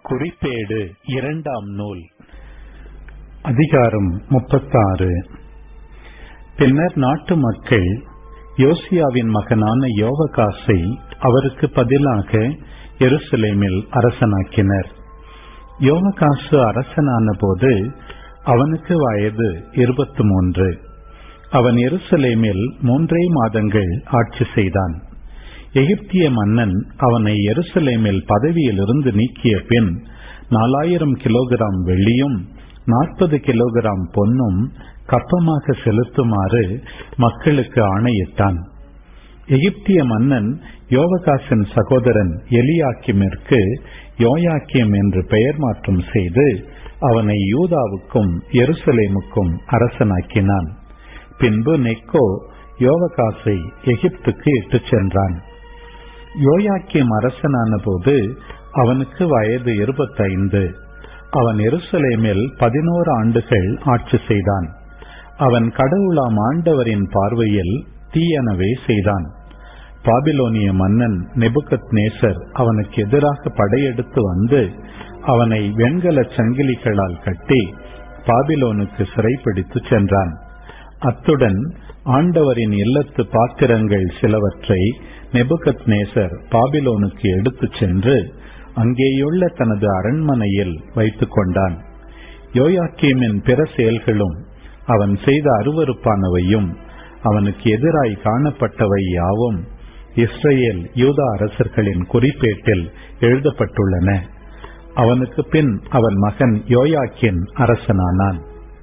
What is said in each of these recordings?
குறிப்பேடு இரண்டாம் நூல் அதிகாரம் 36. பின்னர் நாட்டு மக்கள் யோசியாவின் மகனான யோவகாசை அவருக்கு பதிலாக எருசலேமில் அரசனாக்கினர். யோவகாசு அரசனான போது அவனுக்கு வயது 23. அவன் எருசலேமில் 3 மாதங்கள் ஆட்சி செய்தான். எகிப்திய மன்னன் அவனை எருசலேமில் பதவியிலிருந்து நீக்கிய பின் 4000 கிலோகிராம் வெள்ளியும் 40 கிலோகிராம் பொன்னும் கப்பமாக செலுத்துமாறு மக்களுக்கு ஆணையிட்டான். எகிப்திய மன்னன் யோவகாசின் சகோதரன் எலியாக்கிமிற்கு யோயாக்கிம் என்று பெயர் மாற்றம் செய்து அவனை யூதாவுக்கும் எருசலேமுக்கும் அரசனாக்கினான். பின்பு நெக்கோ யோவகாசை எகிப்துக்கு இட்டுச் சென்றான். யோயாக்கிம் அரசனான போது அவனுக்கு வயது 25. அவன் எருசலேமில் 11 ஆண்டுகள் ஆட்சி செய்தான். அவன் கடவுளாம் ஆண்டவரின் பார்வையில் தீயனவே செய்தான். பாபிலோனிய மன்னன் நெபுகத்நேசர் அவனுக்கு எதிராக படையெடுத்து வந்து அவனை வெண்கல சங்கிலிகளால் கட்டி பாபிலோனுக்கு சிறைப்பிடித்து சென்றான். அத்துடன் ஆண்டவரின் இல்லத்து பாத்திரங்கள் சிலவற்றை நெபுகத்நேசர் பாபிலோனுக்கு எடுத்துச் சென்று அங்கேயுள்ள தனது அரண்மனையில் வைத்துக் கொண்டான். யோயாக்கீமின் பிற செயல்களும் அவன் செய்த அருவருப்பானவையும் அவனுக்கு எதிராய் காணப்பட்டவை யாவும் இஸ்ரேல் யூதா அரசர்களின் குறிப்பேட்டில் எழுதப்பட்டுள்ளன. அவனுக்கு பின் அவன் மகன் யோயாக்கின் அரசனானான்.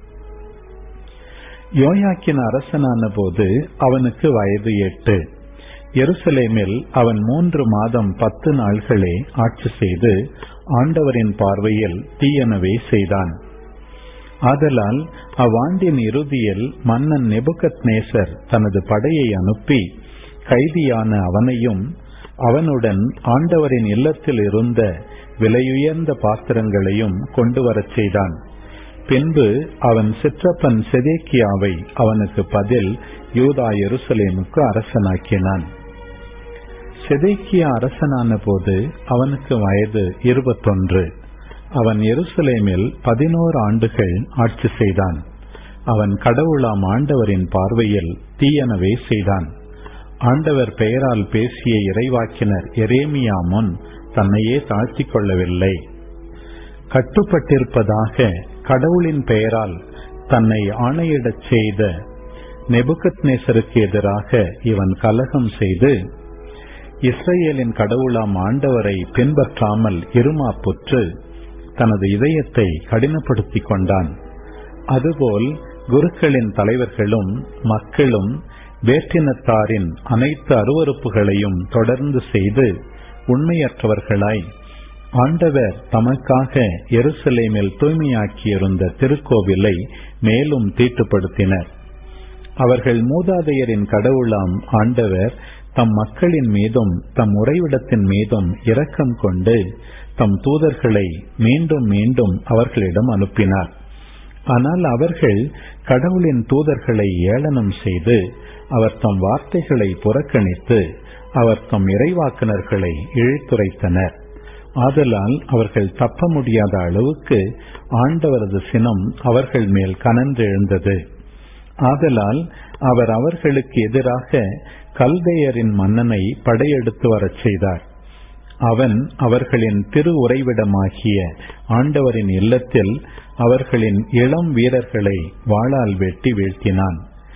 யோயாக்கின் அரசனான போது அவனுக்கு வயது 8. எருசலேமில் அவன் 3 மாதம் 10 நாள்களே ஆட்சி செய்து ஆண்டவரின் பார்வையில் தீயனவே செய்தான். ஆதலால் அவ்வாண்டின் இறுதியில் மன்னன் நெபுகத்நேசர் தனது படையை அனுப்பி கைதியான அவனையும் அவனுடன் ஆண்டவரின் இல்லத்தில் இருந்த விலையுயர்ந்த பாத்திரங்களையும் கொண்டு வரச் செய்தான். பின்பு அவன் சிற்றப்பன் செதேக்கியாவை அவனுக்கு பதில் யூதா எருசலேமுக்கு அரசனாக்கினான். செதேக்கியா அரசனான போது அவனுக்கு வயது 21. அவன் எருசலேமில் 11 ஆண்டுகள் ஆட்சி செய்தான். அவன் கடவுளாம் ஆண்டவரின் பார்வையில் தீயனவே செய்தான். ஆண்டவர் பெயரால் பேசிய இறைவாக்கினர் எரேமியா முன் தன்னையே தாழ்த்திக் கொள்ளவில்லை. கட்டுப்பட்டிருப்பதாக கடவுளின் பெயரால் தன்னை ஆணையிடச் செய்த நெபுகத்நேசருக்கு எதிராக இவன் கலகம் செய்து இஸ்ரேலின் கடவுளாம் ஆண்டவரை பின்பற்றாமல் இருமாப்புற்று தனது இதயத்தை கடினப்படுத்திக் கொண்டான். அதுபோல் குருக்களின் தலைவர்களும் மக்களும் வேற்றினத்தாரின் அனைத்து அருவருப்புகளையும் தொடர்ந்து செய்து உண்மையற்றவர்களாய் ஆண்டவர் தமக்காக எருசலேமில் தூய்மையாக்கியிருந்த திருக்கோவிலை மேலும் தீட்டுப்படுத்தினர். அவர்கள் மூதாதையரின் கடவுளாம் ஆண்டவர் தம் மக்களின் மீதும் தம் உறைவிடத்தின் மீதும் இரக்கம் கொண்டு தம் தூதர்களை மீண்டும் மீண்டும் அவர்களிடம் அனுப்பினார். ஆனால் அவர்கள் கடவுளின் தூதர்களை ஏளனம் செய்து அவர் தம் வார்த்தைகளை புறக்கணித்து அவர் தம் இறைவாக்குனர்களை இழித்துரைத்தனர். ஆதலால் அவர்கள் தப்ப முடியாத அளவுக்கு ஆண்டவரது சினம் அவர்கள் மேல் கனன்றெழுந்தது. ஆதலால் அவர் அவர்களுக்கு எதிராக கல்தேயரின் மன்னனை படையெடுத்து வரச் செய்தார். அவன் அவர்களின் திரு உறைவிடமாகிய ஆண்டவரின் இல்லத்தில் அவர்களின் இளம் வீரர்களை வாளால் வெட்டி வீழ்த்தினான்.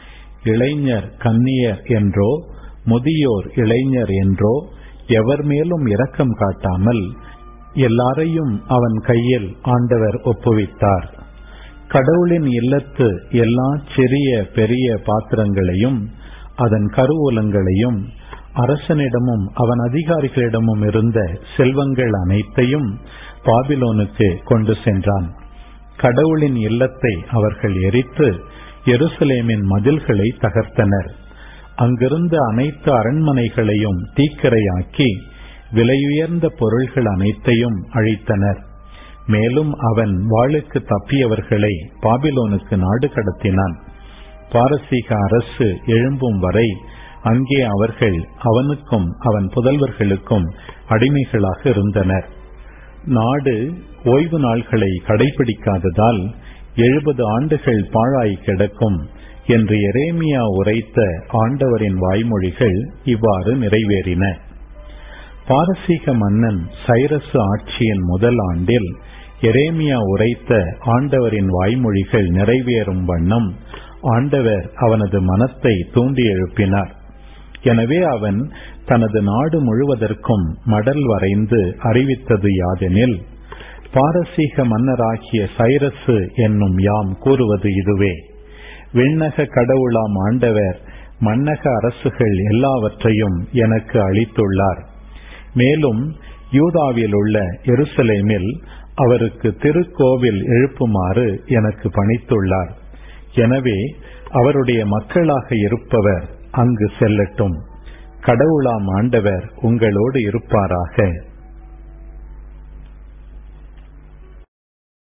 இளைஞர் கன்னியர் என்றோ முதியோர் இளைஞர் என்றோ எவர் மேலும் இரக்கம் காட்டாமல் எல்லாரையும் அவன் கையில் ஆண்டவர் ஒப்புவித்தார். கடவுளின் இல்லத்து எல்லா சிறிய பெரிய பாத்திரங்களையும் அதன் கருவூலங்களையும் அரசனிடமும் அவன் அதிகாரிகளிடமும் இருந்த செல்வங்கள் அனைத்தையும் பாபிலோனுக்கு கொண்டு சென்றான். கடவுளின் இல்லத்தை அவர்கள் எரித்து எருசலேமின் மதில்களை தகர்த்தனர். அங்கிருந்த அனைத்து அரண்மனைகளையும் தீக்கிரையாக்கி விலையுயர்ந்த பொருள்கள் அனைத்தையும் அழித்தனர். மேலும் அவன் வாளுக்கு தப்பியவர்களை பாபிலோனுக்கு நாடு கடத்தினான். பாரசீக அரசு எழும்பும் வரை அங்கே அவர்கள் அவனுக்கும் அவன் புதல்வர்களுக்கும் அடிமைகளாக இருந்தனர். நாடு ஓய்வு நாள்களை கடைபிடிக்காததால் 70 ஆண்டுகள் பாழாய் கிடக்கும் என்று எரேமியா உரைத்த ஆண்டவரின் வாய்மொழிகள் இவ்வாறு நிறைவேறின. பாரசீக மன்னன் சைரசு ஆட்சியின் முதல் ஆண்டில் எரேமியா உரைத்த ஆண்டவரின் வாய்மொழிகள் நிறைவேறும் வண்ணம் ஆண்டவர் அவனது மனத்தை தூண்டி எழுப்பினார். எனவே அவன் தனது நாடு முழுவதற்கும் மடல் வரைந்து அறிவித்தது யாதெனில், பாரசீக மன்னராகிய சைரசு என்னும் யாம் கூறுவது இதுவே: விண்ணக கடவுளாம் ஆண்டவர் மன்னக அரசுகள் எல்லாவற்றையும் எனக்கு அளித்துள்ளார். மேலும் யூதாவில் உள்ள எருசலேமில் அவருக்கு திருக்கோவில் எழுப்புமாறு எனக்கு பணித்துள்ளார். எனவே அவருடைய மக்களாக இருப்பவர் அங்கு செல்லட்டும். கடவுளாம் ஆண்டவர் உங்களோடு இருப்பாராக.